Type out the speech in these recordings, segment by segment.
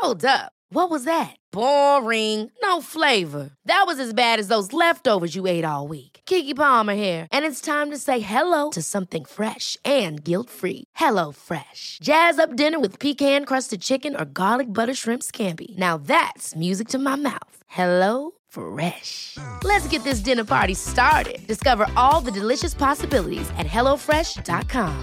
Hold up. What was that? Boring. No flavor. That was as bad as those leftovers you ate all week. Keke Palmer here, and it's time to say hello to something fresh and guilt-free. Hello Fresh. Jazz up dinner with pecan-crusted chicken or garlic butter shrimp scampi. Now that's music to my mouth. Hello Fresh. Let's get this dinner party started. Discover all the delicious possibilities at hellofresh.com.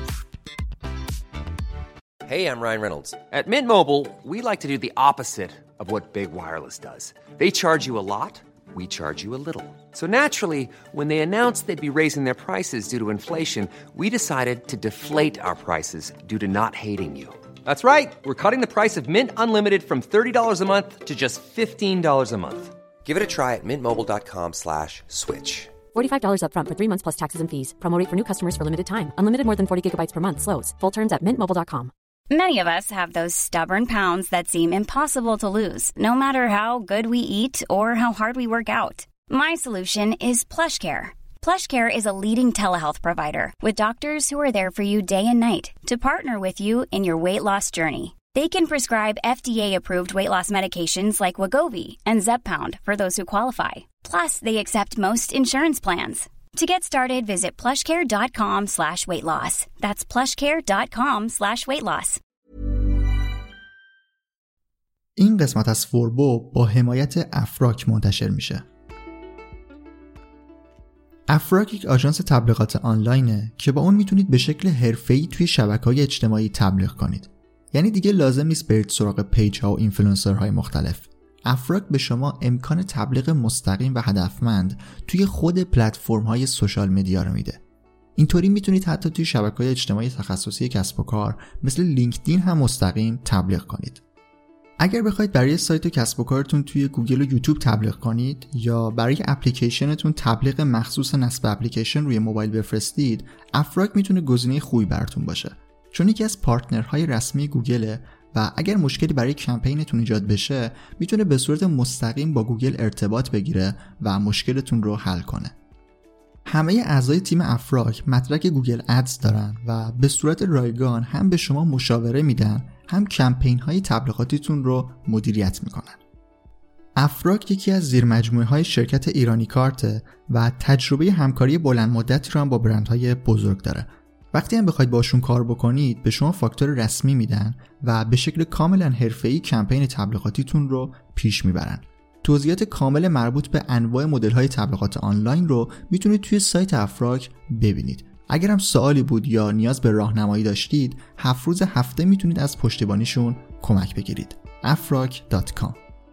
Hey, I'm Ryan Reynolds. At Mint Mobile, we like to do the opposite of what Big Wireless does. They charge you a lot, we charge you a little. So naturally, when they announced they'd be raising their prices due to inflation, we decided to deflate our prices due to not hating you. That's right. We're cutting the price of Mint Unlimited from $30 a month to just $15 a month. Give it a try at mintmobile.com/switch. $45 up front for 3 months plus taxes and fees. Promo rate for new customers for limited time. Unlimited more than 40 gigabytes per month slows. Full terms at mintmobile.com. Many of us have those stubborn pounds that seem impossible to lose, no matter how good we eat or how hard we work out. My solution is PlushCare. PlushCare is a leading telehealth provider with doctors who are there for you day and night to partner with you in your weight loss journey. They can prescribe FDA-approved weight loss medications like Wegovy and Zepbound for those who qualify. Plus, they accept most insurance plans. To get started, visit plushcare.com/weightloss. That's plushcare.com/weightloss. این قسمت از فوربو با حمایت افراک منتشر میشه. افراک یک آژانس تبلیغات آنلاینه که با اون میتونید به شکل حرفه‌ای توی شبکه‌های اجتماعی تبلیغ کنید. یعنی دیگه لازم نیست برید سراغ پیج ها و اینفلوئنسرهای مختلف. افراک به شما امکان تبلیغ مستقیم و هدفمند توی خود پلتفرم های سوشال مدیا رو میده. اینطوری میتونید حتی توی شبکه‌های اجتماعی تخصصی کسب و کار مثل لینکدین هم مستقیم تبلیغ کنید. اگر بخواید برای سایت و کسب و کارتون توی گوگل و یوتیوب تبلیغ کنید یا برای اپلیکیشنتون تبلیغ مخصوص نصب اپلیکیشن روی موبایل بفرستید، افراک میتونه گزینه خوبی براتون باشه. چون یکی از پارتنرهای رسمی گوگله و اگر مشکلی برای کمپینتون ایجاد بشه میتونه به صورت مستقیم با گوگل ارتباط بگیره و مشکلتون رو حل کنه. همه اعضای تیم افراک مدرک گوگل ادز دارن و به صورت رایگان هم به شما مشاوره میدن، هم کمپین های تبلیغاتیتون رو مدیریت میکنن. افراک یکی از زیرمجموعه‌های شرکت ایرانی کارت و تجربه همکاری بلند مدتی رو هم با برندهای بزرگ داره. وقتی هم بخواید باشون کار بکنید به شما فاکتور رسمی میدن و به شکل کاملا حرفه‌ای کمپین تبلیغاتیتون رو پیش میبرن. توضیحات کامل مربوط به انواع مدل‌های تبلیغات آنلاین رو میتونید توی سایت افراک ببینید. اگر هم سوالی بود یا نیاز به راهنمایی داشتید، 7 روز هفته میتونید از پشتیبانیشون کمک بگیرید. afrak.com.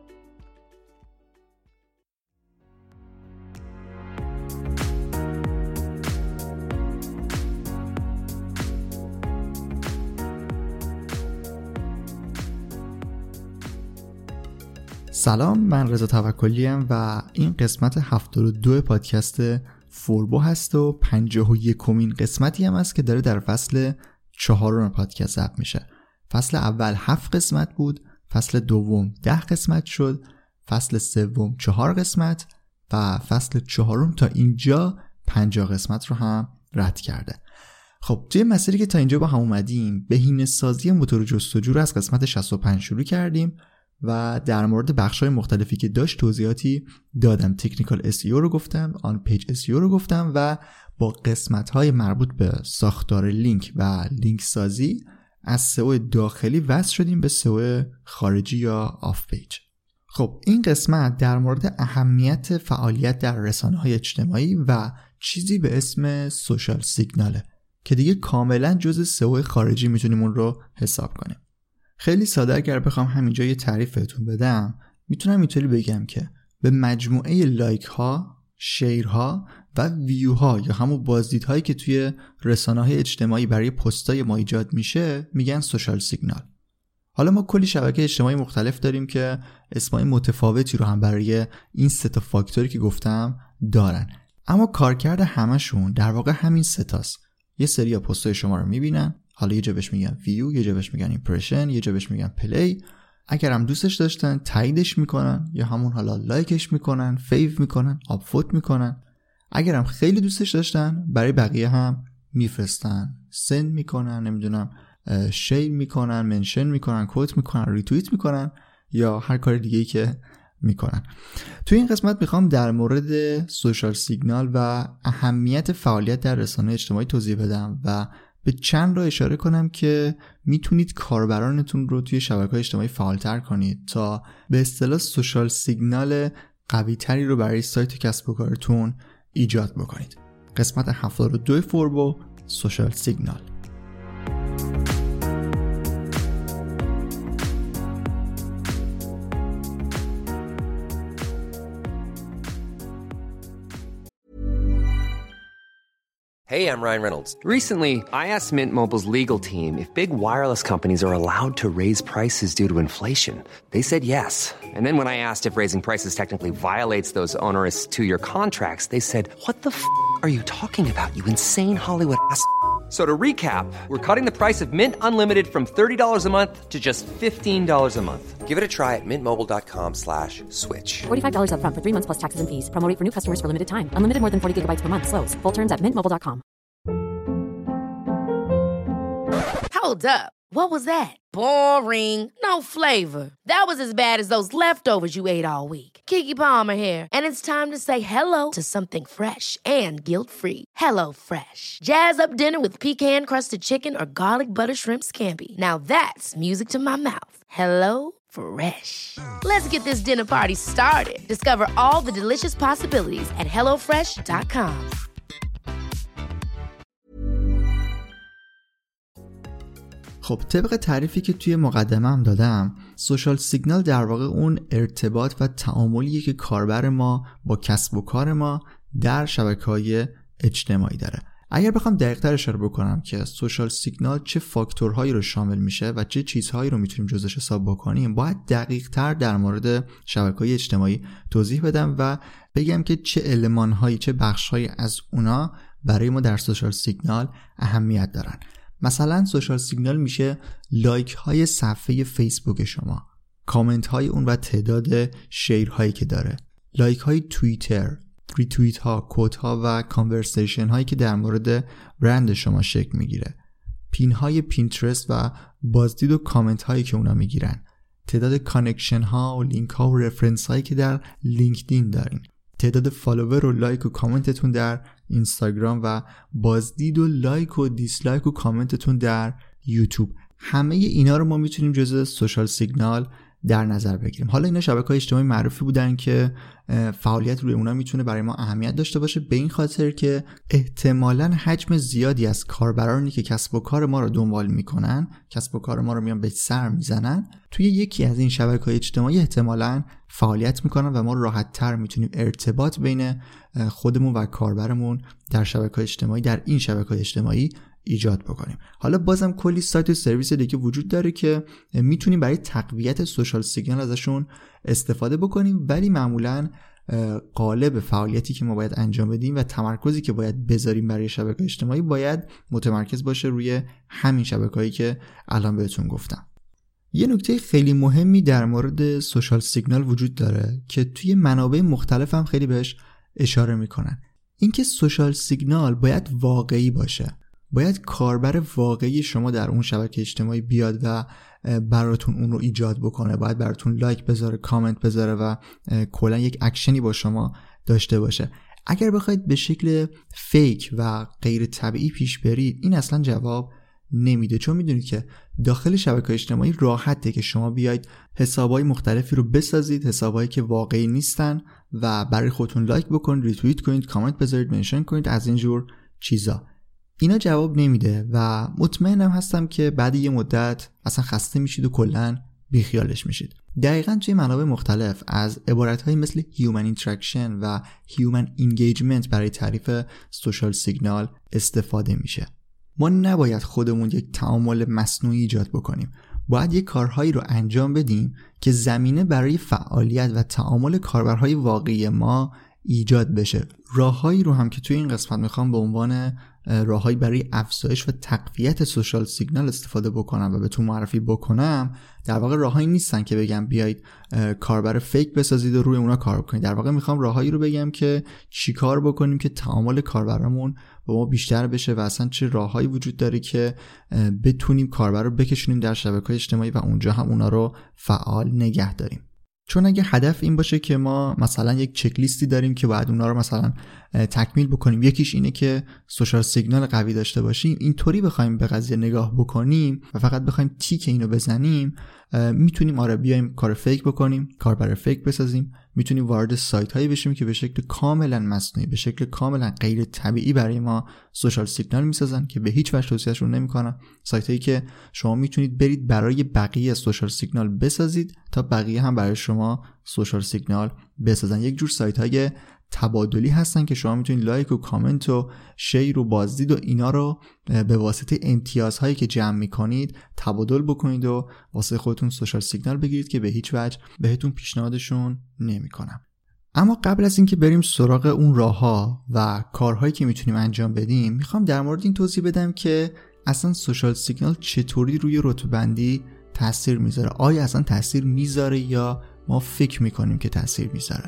سلام، من رضا توکلی ام و این قسمت 72 پادکست فوربو هست و 51مین قسمتی هم است که داره در فصل 4 پادکست ضبط میشه. فصل اول 7 قسمت بود، فصل دوم 10 قسمت شد، فصل سوم 4 قسمت و فصل 4 تا اینجا 50 قسمت رو هم رد کرده. خب توی مسیری که تا اینجا با هم اومدیم، بهینه‌سازی موتور جستجو رو از قسمت 65 شروع کردیم و در مورد بخش‌های مختلفی که داشت توضیحاتی دادم. تکنیکال SEO رو گفتم، آن پیج SEO رو گفتم و با قسمت‌های مربوط به ساختار لینک و لینک سازی از SEO داخلی وصل شدیم به SEO خارجی یا آف پیج. خب این قسمت در مورد اهمیت فعالیت در رسانه‌های اجتماعی و چیزی به اسم سوشال سیگناله که دیگه کاملا جزء SEO خارجی میتونیم اون رو حساب کنیم. خیلی ساده اگر بخوام همینجا یه تعریف بهتون بدم، میتونم اینطوری بگم که به مجموعه لایک ها، شیر ها و ویو ها یا همون بازدیدهایی که توی رسانه‌های اجتماعی برای پستای ما ایجاد میشه میگن سوشال سیگنال. حالا ما کلی شبکه اجتماعی مختلف داریم که اسمای متفاوتی رو هم برای این سه تا فاکتوری که گفتم دارن، اما کارکرد همشون در واقع همین سه تاست. یه سری پستای شما رو میبینن، حالا یه جا بهش میگن ویو، یه جا بهش میگن ایمپرشن، یه جا بهش میگن پلی. اگر هم دوستش داشتن تاییدش میکنن یا همون حالا لایکش میکنن، فیو میکنن، آپ ووت میکنن. اگر هم خیلی دوستش داشتن برای بقیه هم میفرستن، سند میکنن، نمیدونم شیر میکنن، منشن میکنن، کوت میکنن، ریتوییت میکنن یا هر کار دیگه‌ای که میکنن. توی این قسمت میخوام در مورد سوشال سیگنال و اهمیت فعالیت در رسانه اجتماعی توضیح بدم و به چند راه اشاره کنم که میتونید کاربرانتون رو توی شبکه‌های اجتماعی فعالتر کنید تا به اصطلاح سوشال سیگنال قوی تری رو برای سایت کسب و کارتون ایجاد بکنید. قسمت 72 فوربو، سوشال سیگنال. Hey, I'm Ryan Reynolds. Recently, I asked Mint Mobile's legal team if big wireless companies are allowed to raise prices due to inflation. They said yes. And then when I asked if raising prices technically violates those onerous two-year contracts, they said, "What the are you talking about, you insane Hollywood ass?" So to recap, we're cutting the price of Mint Unlimited from $30 a month to just $15 a month. Give it a try at mintmobile.com/switch. $45 up front for 3 months plus taxes and fees. Promo rate for new customers for limited time. Unlimited more than 40 gigabytes per month. Slows full terms at mintmobile.com. Hold up. What was that? Boring. No flavor. That was as bad as those leftovers you ate all week. Keke Palmer here, and it's time to say hello to something fresh and guilt-free. Hello Fresh. Jazz up dinner with pecan-crusted chicken or garlic butter shrimp scampi. Now that's music to my mouth. Hello Fresh. Let's get this dinner party started. Discover all the delicious possibilities at hellofresh.com. خب طبق تعریفی که توی مقدمه هم دادم، سوشال سیگنال در واقع اون ارتباط و تعاملیه که کاربر ما با کسب و کار ما در شبکه‌های اجتماعی داره. اگر بخوام دقیق‌تر اشاره بکنم که سوشال سیگنال چه فاکتورهایی رو شامل میشه و چه چیزهایی رو میتونیم جزش حساب بکنیم، باید دقیق‌تر در مورد شبکه‌های اجتماعی توضیح بدم و بگم که چه المان‌هایی، چه بخش‌هایی از اونا برای ما در سوشال سیگنال اهمیت دارن. مثلا سوشال سیگنال میشه لایک های صفحه فیسبوک شما، کامنت های اون و تعداد شیر هایی که داره، لایک های توییتر، ریتوییت ها، کوت ها و کانورسیشن هایی که در مورد برند شما شکل میگیره، پین های پینترست و بازدید و کامنت هایی که اونا میگیرن، تعداد کانکشن ها و لینک ها و رفرنس هایی که در لینکدین دارین، تعداد فالوور و لایک و کامنتتون در اینستاگرام و بازدید و لایک و دیسلایک و کامنتتون در یوتیوب. همه اینا رو ما میتونیم جزء سوشال سیگنال در نظر بگیریم. حالا اینا شبکه‌های اجتماعی معروفی بودن که فعالیت روی اونا میتونه برای ما اهمیت داشته باشه، به این خاطر که احتمالاً حجم زیادی از کاربرانی که کسب و کار ما رو دنبال میکنن، کسب و کار ما رو میان به سر میزنن، توی یکی از این شبکه‌های اجتماعی احتمالاً فعالیت میکنن و ما راحت‌تر میتونیم ارتباط بین خودمون و کاربرمون در شبکه‌های اجتماعی، در این شبکه‌های اجتماعی ایجاد بکنیم. حالا بازم کلی سایت و سرویس دیگه وجود داره که میتونیم برای تقویت سوشال سیگنال ازشون استفاده بکنیم، ولی معمولاً قالب فعالیتی که ما باید انجام بدیم و تمرکزی که باید بذاریم برای شبکه اجتماعی باید متمرکز باشه روی همین شبکه‌هایی که الان بهتون گفتم. یه نکته خیلی مهمی در مورد سوشال سیگنال وجود داره که توی منابع مختلف هم خیلی بهش اشاره میکنن. اینکه سوشال سیگنال باید واقعی باشه. باید کاربر واقعی شما در اون شبکه اجتماعی بیاد و براتون اون رو ایجاد بکنه، باید براتون لایک بذاره، کامنت بذاره و کلا یک اکشنی با شما داشته باشه. اگر بخواید به شکل فیک و غیر طبیعی پیش برید، این اصلا جواب نمیده، چون میدونید که داخل شبکه اجتماعی راحته که شما بیاید حسابای مختلفی رو بسازید، حسابایی که واقعی نیستن و برای خودتون لایک بکنید، ریتوییت کنید، کامنت بذارید، منشن کنید، از اینجور چیزا. اینا جواب نمیده و مطمئنم هستم که بعد یه مدت اصلا خسته میشید و کلاً بیخیالش میشید. دقیقاً توی منابع مختلف از عبارت‌هایی مثل human interaction و human engagement برای تعریف سوشال سیگنال استفاده میشه. ما نباید خودمون یک تعامل مصنوعی ایجاد بکنیم. باید یک کارهایی رو انجام بدیم که زمینه برای فعالیت و تعامل کاربرهای واقعی ما ایجاد بشه. راههایی رو هم که توی این قسمت میخوام به عنوان راههایی برای افزایش و تقویت سوشال سیگنال استفاده بکنم و بهتون معرفی بکنم، در واقع راههایی نیستن که بگم بیایید کاربر فیک بسازید و روی اونا کار بکنید. در واقع میخوام راههایی رو بگم که چی کار بکنیم که تعامل کاربرمون با ما بیشتر بشه و اصلا چه راههایی وجود داره که بتونیم کاربر رو بکشونیم در شبکه‌های اجتماعی و اونجا هم اونا رو فعال نگه داریم. چون اگه هدف این باشه که ما مثلا یک چک لیستی داریم که باید اونا رو مثلا تکمیل بکنیم، یکیش اینه که سوشال سیگنال قوی داشته باشیم، اینطوری بخوایم به قضیه نگاه بکنیم و فقط بخوایم تیک اینو بزنیم، میتونیم بیایم کار فیک بکنیم، کاربر فیک بسازیم، میتونیم وارد سایت هایی بشیم که به شکل کاملا مصنوعی، به شکل کاملا غیر طبیعی برای ما سوشال سیگنال میسازن که به هیچ وجه توصیهشون نمیکنم. سایت هایی که شما میتونید برید برای بقیه سوشال سیگنال بسازید تا بقیه هم برای شما سوشال سیگنال بسازن. یک جور سایت های تبادلی هستن که شما میتونید لایک و کامنت و شیر و بازدید و اینا رو به واسطه امتیازهایی که جمع میکنید تبادل بکنید و واسه خودتون سوشال سیگنال بگیرید که به هیچ وجه بهتون پیشنهادشون نمیکنم. اما قبل از اینکه بریم سراغ اون راهها و کارهایی که میتونیم انجام بدیم، میخوام در مورد این توضیح بدم که اصلا سوشال سیگنال چطوری روی رتبه‌بندی تاثیر میذاره. آیا اصلا تاثیر میذاره یا ما فکر میکنیم که تاثیر میذاره؟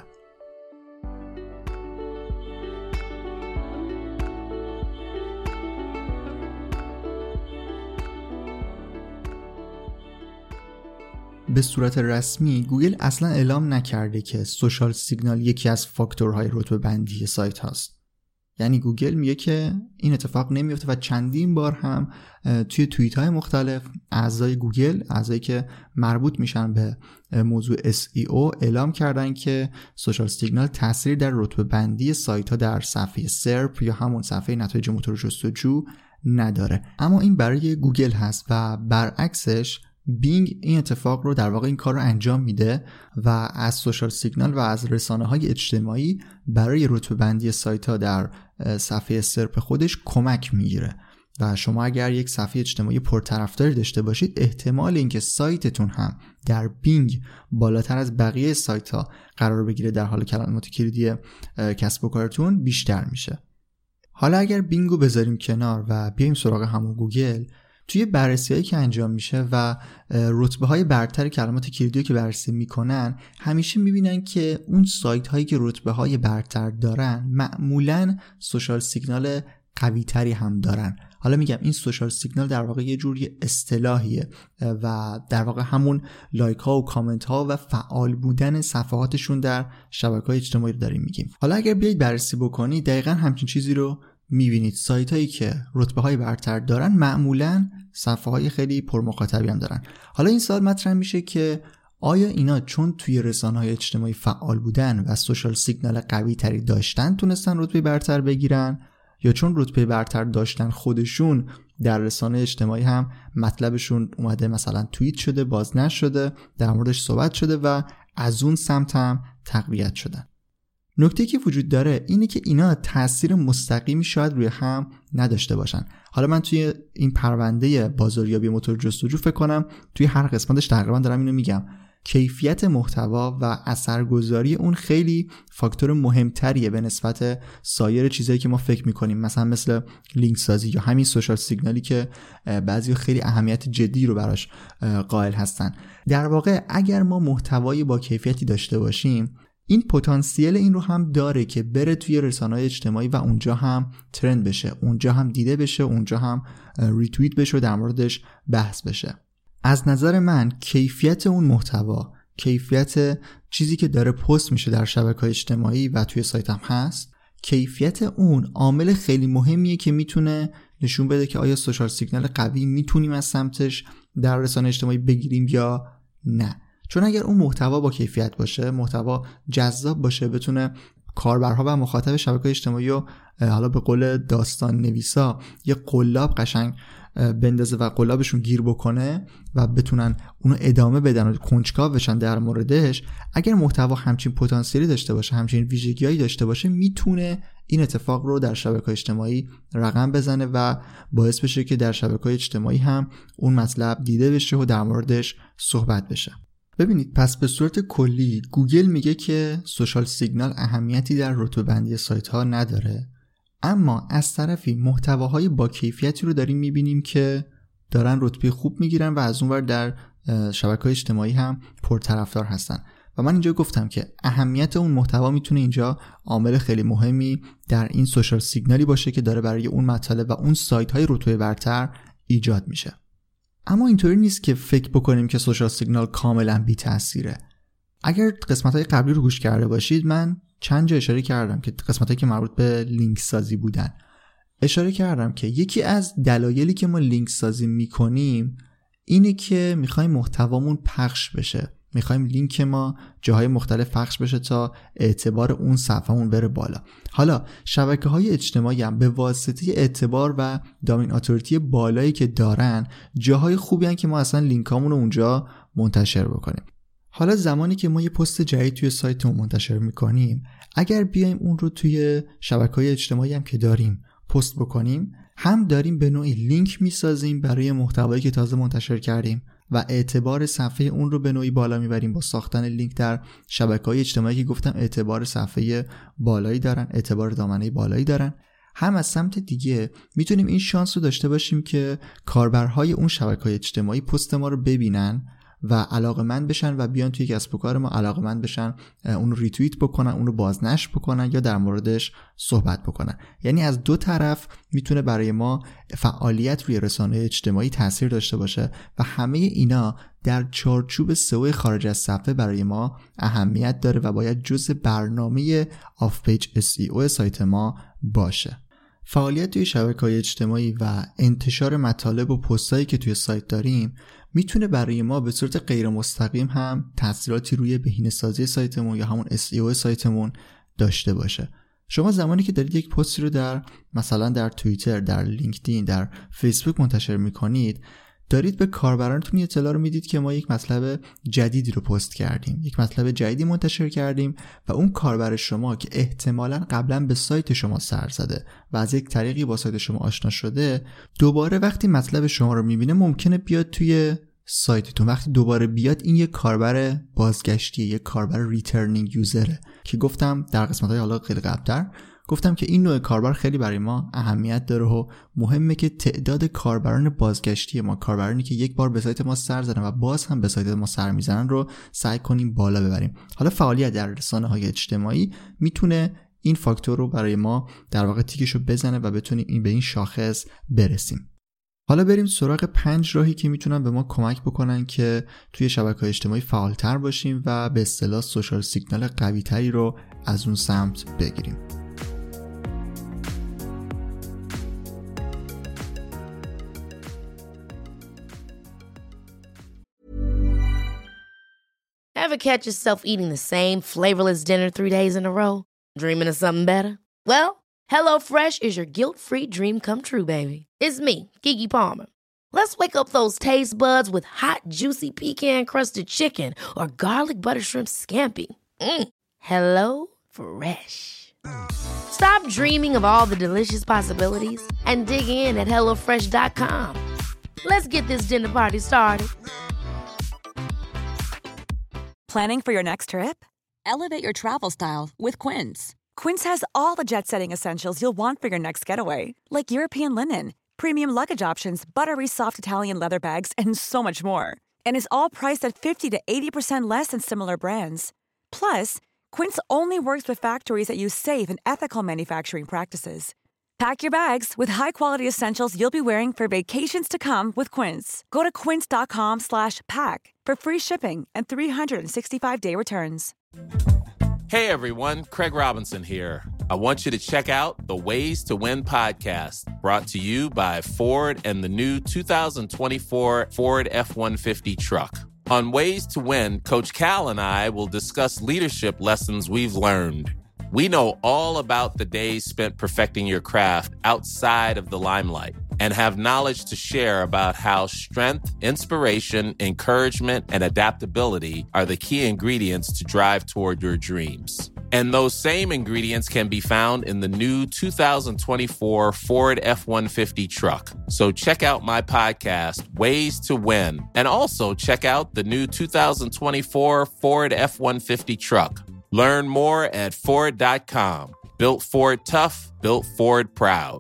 به صورت رسمی گوگل اصلا اعلام نکرده که سوشال سیگنال یکی از فاکتورهای رتبه بندی سایت هاست. یعنی گوگل میگه که این اتفاق نمیفته و چندین بار هم توی توییت های مختلف اعضای گوگل، اعضایی که مربوط میشن به موضوع SEO، اعلام کردن که سوشال سیگنال تأثیر در رتبه بندی سایت ها در صفحه سرپ یا همون صفحه نتایج موتور جستجو نداره. اما این برای گوگل هست و برعکسش بینگ این اتفاق رو در واقع این کار رو انجام میده و از سوشال سیگنال و از رسانه‌های اجتماعی برای رتبه بندی سایت ها در صفحه سرپ خودش کمک میگیره. و شما اگر یک صفحه اجتماعی پرطرفداری داشته باشید، احتمال اینکه سایتتون هم در بینگ بالاتر از بقیه سایت ها قرار بگیره در حال کلمات کلیدی کسب و کارتون بیشتر میشه. حالا اگر بینگو بذاریم کنار و بیایم سراغ همون گوگل، توی بررسی‌هایی که انجام میشه و رتبه‌های برتر کلمات کلیدی که بررسی میکنن، همیشه میبینن که اون سایت‌هایی که رتبه‌های برتر دارن معمولاً سوشال سیگنال قوی‌تری هم دارن. حالا میگم این سوشال سیگنال در واقع یه جوری اصطلاحیه و در واقع همون لایک ها و کامنت ها و فعال بودن صفحاتشون در شبکه‌های اجتماعی رو داریم میگیم. حالا اگر بیایید بررسی بکنید، دقیقاً همچین چیزی رو میبینید. سایت هایی که رتبه های برتر دارن معمولاً صفحه های خیلی پرمخاطبی هم دارن. حالا این سوال مطرح میشه که آیا اینا چون توی رسانه های اجتماعی فعال بودن و سوشال سیگنال قوی تری داشتن تونستن رتبه برتر بگیرن، یا چون رتبه برتر داشتن خودشون در رسانه اجتماعی هم مطلبشون اومده مثلا توییت شده، باز نشده، در موردش صحبت شده و از اون سمت هم تقویت شدن؟ نکته‌ای که وجود داره اینه که اینا تأثیر مستقیمی شاید روی هم نداشته باشن. حالا من توی این پرونده بازاریابی موتور جستجو فکر کنم توی هر قسمتش تقریبا دارم اینو میگم، کیفیت محتوا و اثرگذاری اون خیلی فاکتور مهمتریه به نسبت سایر چیزایی که ما فکر میکنیم، مثلا مثل لینک سازی یا همین سوشال سیگنالی که بعضی خیلی اهمیت جدی رو براش قائل هستن. در واقع اگر ما محتوایی با کیفیتی داشته باشیم، این پتانسیل این رو هم داره که بره توی رسانه‌های اجتماعی و اونجا هم ترند بشه، اونجا هم دیده بشه، اونجا هم ریتوییت بشه و در موردش بحث بشه. از نظر من کیفیت اون محتوا، کیفیت چیزی که داره پست میشه در شبکه‌های اجتماعی و توی سایت هم هست، کیفیت اون عامل خیلی مهمیه که میتونه نشون بده که آیا سوشال سیگنال قوی میتونیم از سمتش در رسانه اجتماعی بگیریم یا نه. چون اگر اون محتوا با کیفیت باشه، محتوا جذاب باشه، بتونه کاربرها و مخاطب شبکه‌های اجتماعی رو حالا به قول داستان نویسا یه قلاب قشنگ بندازه و قلابشون گیر بکنه و بتونن اونو ادامه بدن و کنجکاو بشن در موردش، اگر محتوا همچین پتانسیلی داشته باشه، همچین ویژگی‌هایی داشته باشه، میتونه این اتفاق رو در شبکه‌های اجتماعی رقم بزنه و باعث بشه که در شبکه‌های اجتماعی هم اون مطلب دیده بشه و در موردش صحبت بشه. ببینید، پس به صورت کلی گوگل میگه که سوشال سیگنال اهمیتی در رتبه بندی سایت ها نداره، اما از طرفی محتواهای با کیفیتی رو داریم میبینیم که دارن رتبه خوب میگیرن و از اونور در شبکه‌های اجتماعی هم پرطرفدار هستن. و من اینجا گفتم که اهمیت اون محتوا میتونه اینجا عامل خیلی مهمی در این سوشال سیگنالی باشه که داره برای اون مطالب و اون سایت های رتبه برتر ایجاد میشه. اما اینطوری نیست که فکر بکنیم که سوشال سیگنال کاملا بی تأثیره. اگر قسمت‌های قبلی رو گوش کرده باشید، من چند جا اشاره کردم که قسمت‌هایی که مربوط به لینک سازی بودن، اشاره کردم که یکی از دلایلی که ما لینک سازی میکنیم اینه که میخوایم محتوامون پخش بشه، میخوایم لینک ما جاهای مختلف پخش بشه تا اعتبار اون صفحه‌مون بره بالا. حالا شبکه‌های اجتماعی هم به واسطه اعتبار و دامین اتوریتی بالایی که دارن، جاهای خوبی هستن که ما اصلا لینکامون رو اونجا منتشر بکنیم. حالا زمانی که ما یه پست جدید توی سایتمون منتشر میکنیم، اگر بیایم اون رو توی شبکه‌های اجتماعی هم که داریم پست بکنیم، هم داریم به نوعی لینک میسازیم برای محتوایی که تازه منتشر کردیم و اعتبار صفحه اون رو به نوعی بالا میبریم با ساختن لینک در شبکه‌های اجتماعی که گفتم اعتبار صفحه بالایی دارن، اعتبار دامنه بالایی دارن. هم از سمت دیگه میتونیم این شانس رو داشته باشیم که کاربرهای اون شبکه‌های اجتماعی پست ما رو ببینن و علاقه‌مند بشن و بیان توی کسب و کار ما علاقه‌مند بشن، اون رو ریتوییت بکنن، اون رو بازنشر بکنن یا در موردش صحبت بکنن. یعنی از دو طرف میتونه برای ما فعالیت روی رسانه‌های اجتماعی تاثیر داشته باشه و همه اینا در چارچوب سئو خارج از صفحه برای ما اهمیت داره و باید جزء برنامه آف پیج SEO سایت ما باشه. فعالیت توی شبکه‌های اجتماعی و انتشار مطالب و پستایی که توی سایت داریم میتونه برای ما به صورت غیر مستقیم هم تأثیراتی روی بهینه‌سازی سایتمون یا همون SEO سایتمون داشته باشه. شما زمانی که دارید یک پستی رو مثلا در توییتر، در لینکدین، در فیسبوک منتشر میکنید، دارید به کاربرانتون اطلاع رو میدید که ما یک مطلب جدیدی رو پست کردیم، یک مطلب جدیدی منتشر کردیم و اون کاربر شما که احتمالاً قبلا به سایت شما سر زده و از یک طریقی با سایت شما آشنا شده، دوباره وقتی مطلب شما رو میبینه ممکنه بیاد توی سایتتون. وقتی دوباره بیاد، این یک کاربر بازگشتیه، یک کاربر ریترنینگ یوزره که گفتم در قسمت‌های حالا خیلی قبل‌تر گفتم که این نوع کاربر خیلی برای ما اهمیت داره و مهمه که تعداد کاربران بازگشتی ما، کاربرانی که یک بار به سایت ما سر زدن و باز هم به سایت ما سر میزنن، رو سعی کنیم بالا ببریم. حالا فعالیت در رسانه‌های اجتماعی میتونه این فاکتور رو برای ما در واقع تیکشو بزنه و بتونیم به این شاخص برسیم. حالا بریم سراغ 5 راهی که میتونن به ما کمک بکنن که توی شبکه‌های اجتماعی فعالتر باشیم و به اصطلاح سوشال سیگنال قوی‌تری رو از اون سمت بگیریم. Ever catch yourself eating the same flavorless dinner 3 days in a row? Dreaming of something better? Well, HelloFresh is your guilt-free dream come true, baby. It's me, Keke Palmer. Let's wake up those taste buds with hot, juicy pecan-crusted chicken or garlic butter shrimp scampi. Hello Fresh. Stop dreaming of all the delicious possibilities and dig in at HelloFresh.com. Let's get this dinner party started. Planning for your next trip? Elevate your travel style with Quince. Quince has all the jet-setting essentials you'll want for your next getaway, like European linen, premium luggage options, buttery soft Italian leather bags, and so much more. And is all priced at 50 to 80% less than similar brands. Plus, Quince only works with factories that use safe and ethical manufacturing practices. Pack your bags with high-quality essentials you'll be wearing for vacations to come with Quince. Go to quince.com/pack for free shipping and 365-day returns. Hey everyone, Craig Robinson here. I want you to check out the Ways to Win podcast, brought to you by Ford and the new 2024 Ford F-150 truck. On Ways to Win, Coach Cal and I will discuss leadership lessons we've learned. We know all about the days spent perfecting your craft outside of the limelight and have knowledge to share about how strength, inspiration, encouragement, and adaptability are the key ingredients to drive toward your dreams. And those same ingredients can be found in the new 2024 Ford F-150 truck. So check out my podcast, Ways to Win, and also check out the new 2024 Ford F-150 truck. Learn more at Ford.com. Built Ford tough, built Ford proud.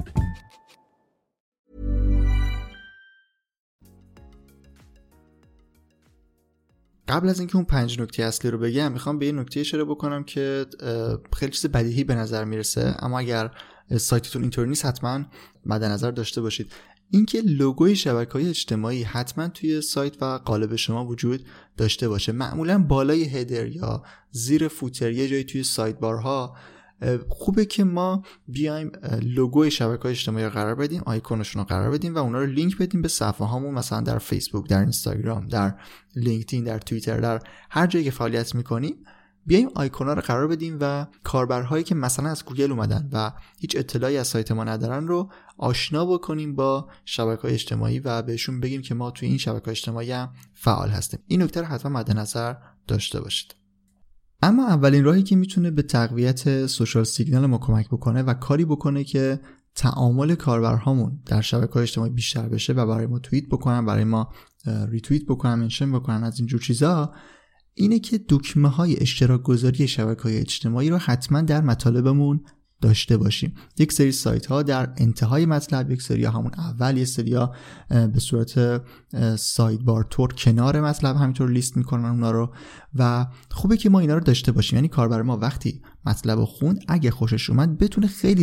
قبل از اینکه اون 5 نکته اصلی رو بگم میخوام به یه نکته اشاره بکنم که خیلی چیز بدیهی به نظر میرسه، اما اگر سایتتون اینطوری نیست حتما مد نظر داشته باشید. اینکه لوگوی شبکه‌های اجتماعی حتما توی سایت و قالب شما وجود داشته باشه. معمولا بالای هدر یا زیر فوتر یه جایی توی سایت بارها خوبه که ما بیایم لوگوی شبکه‌های اجتماعی رو قرار بدیم، آیکونشون رو قرار بدیم و اونا رو لینک بدیم به صفحه هامون، مثلا در فیسبوک، در اینستاگرام، در لینکدین، در توییتر، در هر جایی که فعالیت می‌کنیم بیایم آیکونا رو قرار بدیم و کاربرهایی که مثلا از گوگل اومدن و هیچ اطلاعی از سایت ما ندارن رو آشنا بکنیم با شبکه‌های اجتماعی و بهشون بگیم که ما توی این شبکه‌های اجتماعی هم فعال هستیم. این نکته رو حتما مد نظر داشته باشید. اما اولین راهی که میتونه به تقویت سوشال سیگنال ما کمک بکنه و کاری بکنه که تعامل کاربرهامون در شبکه‌های اجتماعی بیشتر بشه و برای ما توییت بکنن، برای ما ریتوییت بکنن، منشن بکنن، از اینجور چیزا، اینه که دکمه‌های اشتراک گذاری شبکه‌های اجتماعی رو حتما در مطالبمون داشته باشیم. یک سری سایت‌ها در انتهای مطلب، یک سری همون اول، یک سری‌ها به صورت سایدبار تور کنار مطلب همینطور لیست میکنن اونا رو و خوبه که ما اینا رو داشته باشیم. یعنی کاربر ما وقتی مطلب رو خوند اگه خوشش اومد بتونه خیلی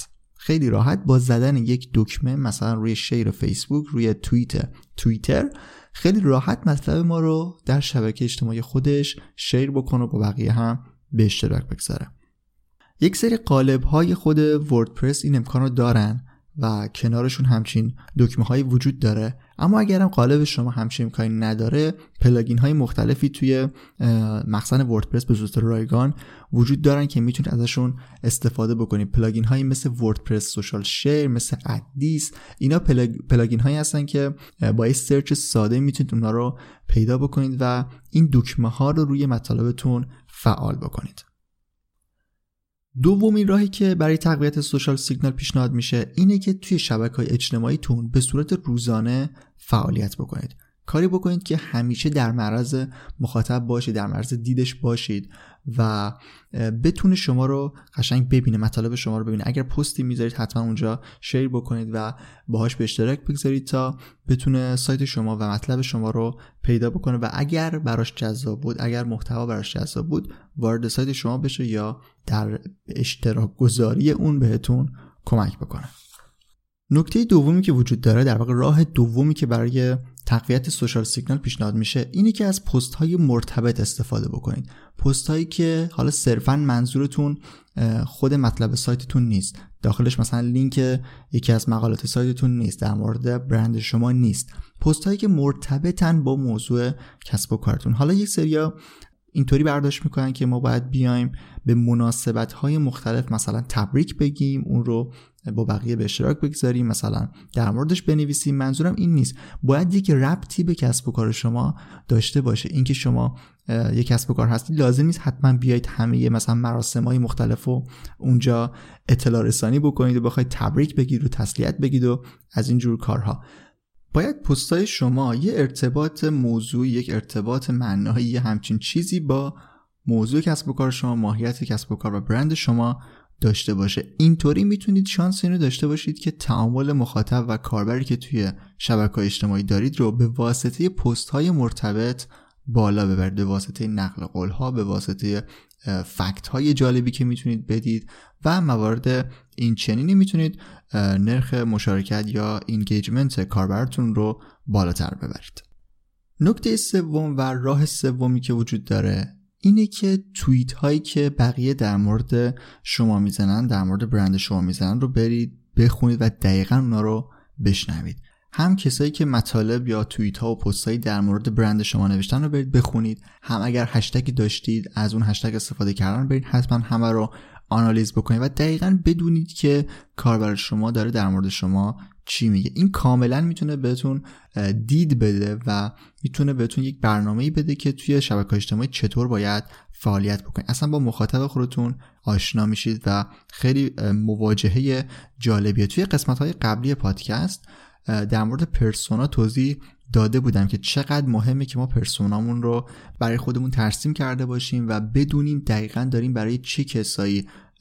راحت با زدن یک دکمه مثلا روی شیر فیسبوک، روی توییتر خیلی راحت مطلب ما رو در شبکه اجتماعی خودش شیر بکنه و با بقیه هم به اشتراک بگذاره. یک سری قالب‌های خود وردپرس این امکان رو دارن و کنارشون همچین دکمه‌های وجود داره، اما اگرم قالب شما همچین امکانی نداره، پلاگین‌های مختلفی توی مخزن وردپرس به صورت رایگان وجود دارن که میتونید ازشون استفاده بکنید. پلاگین‌هایی مثل وردپرس سوشال شیر، مثل ادیس، اینا پلاگین‌هایی هستن که با یه سرچ ساده میتونید اونا رو پیدا بکنید و این دکمه‌ها رو روی مطالبتون فعال بکنید. دومین راهی که برای تقویت سوشال سیگنال پیشنهاد میشه اینه که توی شبکه‌های اجتماعیتون به صورت روزانه فعالیت بکنید. کاری بکنید که همیشه در معرض مخاطب باشید، در معرض دیدش باشید و بتونه شما رو قشنگ ببینه، مطالب شما رو ببینه. اگر پستی میذارید حتما اونجا شیر بکنید و باهاش به اشتراک بگذارید تا بتونه سایت شما و مطلب شما رو پیدا بکنه و اگر براش جذاب بود، اگر محتوا براش جذاب بود، وارد سایت شما بشه یا در اشتراک گذاری اون بهتون کمک بکنه. نکته دومی که وجود داره، در واقع راه دومی که برای تقویت سوشال سیگنال پیشنهاد میشه، اینه که از پست های مرتبط استفاده بکنید. پست هایی که حالا صرفاً منظورتون خود مطلب سایتتون نیست، داخلش مثلا لینک یکی از مقالات سایتتون نیست، در مورد برند شما نیست، پست هایی که مرتبطن با موضوع کسب و کارتون. حالا یک سریا اینطوری برداشت میکنن که ما باید بیایم به مناسبت های مختلف مثلا تبریک بگیم، اون رو با بقیه به اشتراک بگذاریم، مثلا در موردش بنویسیم. منظورم این نیست، باید یک ربطی به کسب و کار شما داشته باشه. اینکه شما یک کسب و کار هستید لازم نیست حتما بیایید همه مثلا مراسم‌های مختلف و اونجا اطلاع رسانی بکنید و بخواید تبریک بگید و تسلیت بگید و از این جور کارها. باید پست‌های شما یه ارتباط موضوعی، یک ارتباط معنایی، همچین چیزی با موضوع کسب و کار شما، ماهیت کسب و کار و برند شما داشته باشه. اینطوری میتونید شانس اینو داشته باشید که تعامل مخاطب و کاربری که توی شبکه‌های اجتماعی دارید رو به واسطه پست‌های مرتبط بالا ببرید، به واسطه نقل قول‌ها، به واسطه فکت‌های جالبی که میتونید بدید و موارد این چنینی میتونید نرخ مشارکت یا اینگیجمنت کاربرتون رو بالاتر ببرید. نکته سوم و راه سومی که وجود داره اینه که توییت هایی که بقیه در مورد شما میزنن، در مورد برند شما میزنن رو برید بخونید و دقیقاً اونا رو بشنوید. هم کسایی که مطالب یا توییت ها و پست هایی در مورد برند شما نوشتن رو برید بخونید، هم اگر هشتگی داشتید از اون هشتگ استفاده کردن برید حتما همه رو آنالیز بکنید و دقیقاً بدونید که کاربر شما داره در مورد شما چی میگه. این کاملا میتونه بهتون دید بده و میتونه بهتون یک برنامه‌ای بده که توی شبکه‌های اجتماعی چطور باید فعالیت بکنید. اصلا با مخاطب خودتون آشنا میشید و خیلی مواجهه جالبیه. توی قسمت‌های قبلی پادکست در مورد پرسونا توضیح داده بودم که چقدر مهمه که ما پرسونامون رو برای خودمون ترسیم کرده باشیم و بدونیم دقیقاً داریم برای چه کسایی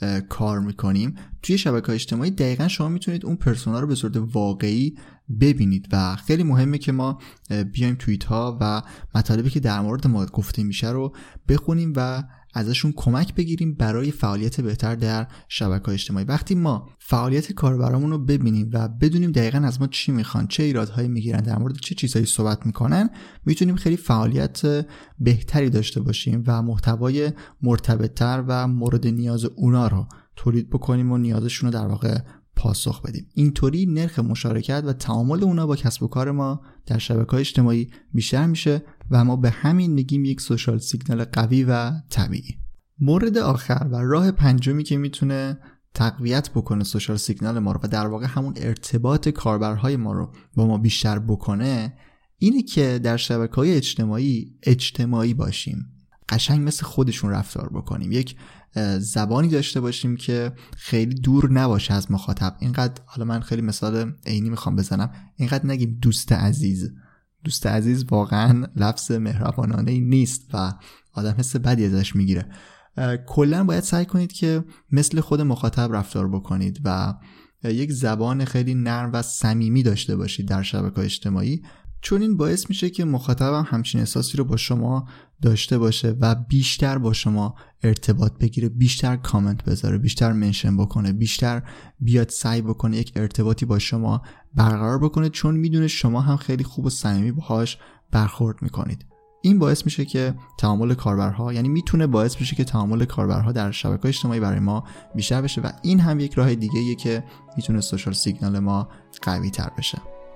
کار میکنیم توی شبکه‌های اجتماعی دقیقاً شما میتونید اون پرسونا رو به صورت واقعی ببینید و خیلی مهمه که ما بیایم توییت ها و مطالبی که در مورد ما گفته میشه رو بخونیم و ازشون کمک بگیریم برای فعالیت بهتر در شبکه‌های اجتماعی. وقتی ما فعالیت کاربرامون رو ببینیم و بدونیم دقیقاً از ما چی میخوان، چه ایرادهایی میگیرن، در مورد چه چیزهایی صحبت میکنن، میتونیم خیلی فعالیت بهتری داشته باشیم و محتوای مرتبط‌تر و مورد نیاز اونا رو تولید بکنیم و نیازشون رو در واقع پاسخ بدیم. اینطوری نرخ مشارکت و تعامل اونا با کسب و کار ما در شبکه‌های اجتماعی بیشتر میشه و ما به همین میگیم یک سوشال سیگنال قوی و طبیعی. مورد آخر و راه پنجمی که میتونه تقویت بکنه سوشال سیگنال ما رو و در واقع همون ارتباط کاربرهای ما رو با ما بیشتر بکنه اینه که در شبکه‌های اجتماعی باشیم، قشنگ مثل خودشون رفتار بکنیم، یک زبانی داشته باشیم که خیلی دور نباشه از مخاطب. اینقدر، حالا من خیلی مثال عینی میخوام بزنم، اینقدر نگیم دوست عزیز واقعا لفظ مهربانانه‌ای نیست و آدم حس بدی ازش میگیره. کلا باید سعی کنید که مثل خود مخاطب رفتار بکنید و یک زبان خیلی نرم و صمیمی داشته باشید در شبکه‌های اجتماعی، چون این باعث میشه که مخاطبم همچین احساسی رو با شما داشته باشه و بیشتر با شما ارتباط بگیره، بیشتر کامنت بذاره، بیشتر منشن بکنه، بیشتر بیاد سعی بکنه یک ارتباطی با شما برقرار بکنه، چون میدونه شما هم خیلی خوب و صمیمی باهاش برخورد میکنید. این باعث میشه که تعامل کاربرها، یعنی میتونه باعث بشه که تعامل کاربرها در شبکه‌های اجتماعی برای ما بیشتر بشه و این هم یک راه دیگه‌ایه که میتونه سوشال سیگنال ما قوی تر بشه.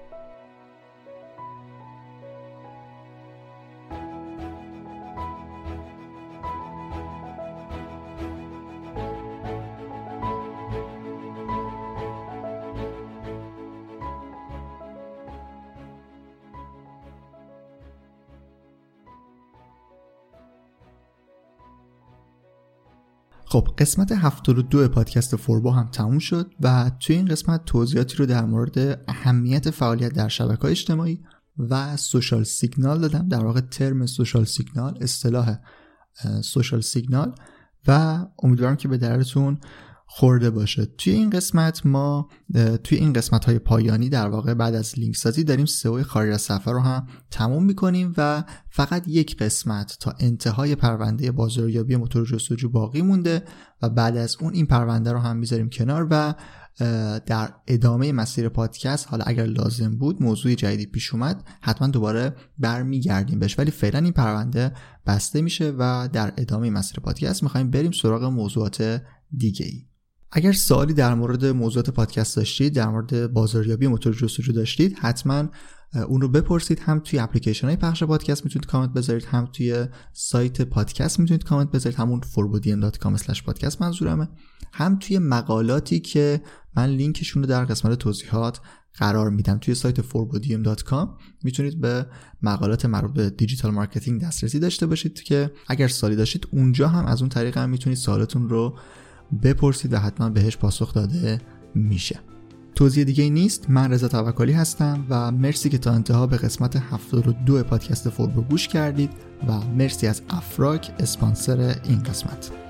خب قسمت 72 پادکست فوربو هم تموم شد و توی این قسمت توضیحاتی رو در مورد اهمیت فعالیت در شبکه‌های اجتماعی و سوشال سیگنال دادم، در واقع ترم سوشال سیگنال، اصطلاح سوشال سیگنال، و امیدوارم که به دردتون خورده باشه. توی این قسمت‌های پایانی در واقع بعد از لینک سازی داریم سئو خارج از صفحه رو هم تموم می‌کنیم و فقط یک قسمت تا انتهای پرونده بازاریابی موتور جستجو باقی مونده و بعد از اون این پرونده رو هم می‌ذاریم کنار و در ادامه مسیر پادکست، حالا اگر لازم بود موضوع جدیدی پیش اومد حتما دوباره برمیگردیم بهش، ولی فعلا این پرونده بسته میشه و در ادامه مسیر پادکست می‌خوایم بریم سراغ موضوعات دیگه‌ای. اگر سوالی در مورد موضوعات پادکست داشتید، در مورد بازاریابی موتور جستجو داشتید، حتما اون رو بپرسید. هم توی اپلیکیشن های پخش پادکست میتونید کامنت بذارید، هم توی سایت پادکست میتونید کامنت بذارید، همون forbodm.com/podcast منظورمه، هم توی مقالاتی که من لینکشون رو در قسمت توضیحات قرار میدم. توی سایت forbodm.com میتونید به مقالات مربوط به دیجیتال مارکتینگ دسترسی داشته باشید که اگر سوالی داشتید اونجا هم از اون طریق هم میتونید سوالاتون رو بپرسید و حتما بهش پاسخ داده میشه. توضیح دیگه نیست. من رضا توکلی هستم و مرسی که تا انتها به قسمت 72 پادکست فوربو گوش کردید و مرسی از افراک اسپانسر این قسمت.